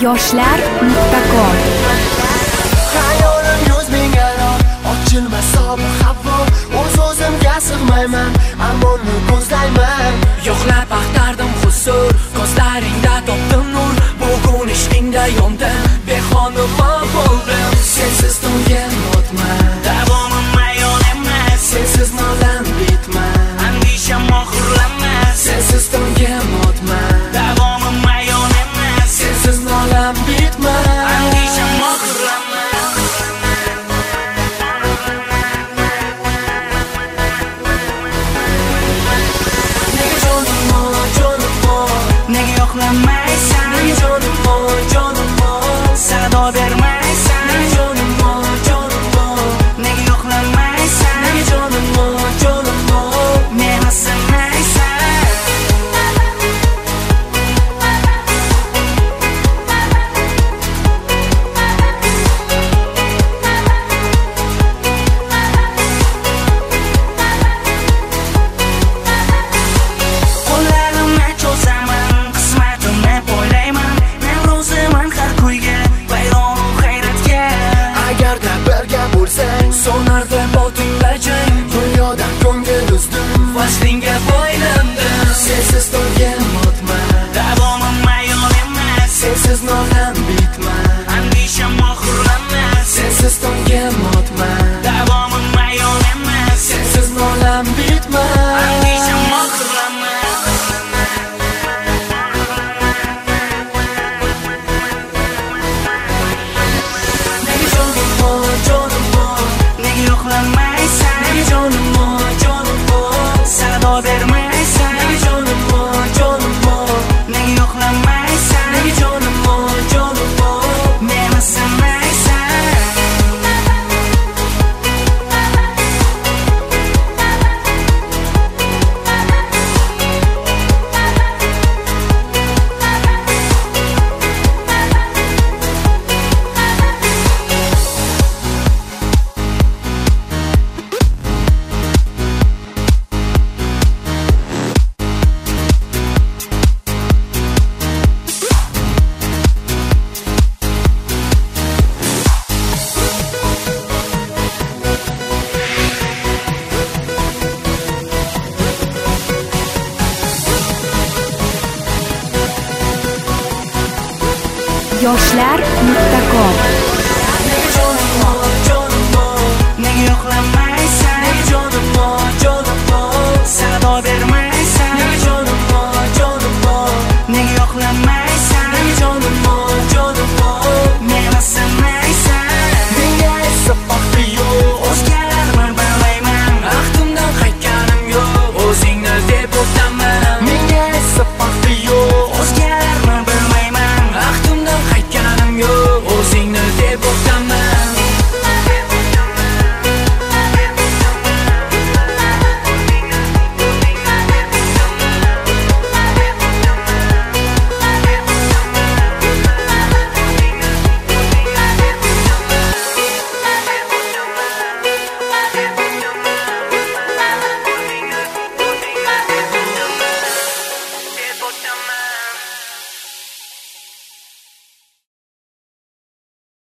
yoshlar.com. Hayolim yuz ming aro, ochilmas sobi havo. O'z-o'zimga sig'mayman, amonni ko'zlayman. Yo'qlab axtardim huzur, ko'zlaringda topdim nur. Bugun ishqingda yondim, behonima bo'ldim. Sensiz to'ygan o'tman, davomim mayon emas. Sensiz nolam bitmas, andisham oxirlamas. Sensiz to'ygan o'tman, davomim mayon emas. Sensiz nolam bitmas, andisham oxirlamas. Nega yo'qlamaysan? Nega jonim sado bermaysan? Nega jonim nega yo'qlamaysan? Nega jonim meni sevmaysan? Qo'llarimni cho'zaman, qismatimni poylayman. Men roziman har kuyga, bayronu hayratga. Agarda birga bo'lsang, Sonardi botingda jang, dunyodan ko'ngil uzdim. vaslingga boylandim. Sensiz to'ygan o'tman, Davomim mayon emas, sensiz nolam bitmas. andisham oxirlamas. Sensiz to'ygan o'tman, Davomim mayon emas, sensiz nolam bitmas. andisham oxirlamas. Nega jonim Nega yo'qlamaysan? nega jonim Sado bermaysan? nega jonim Nega yo'qlamaysan? nega jonim Meni sevmaysan? yoshlar.com.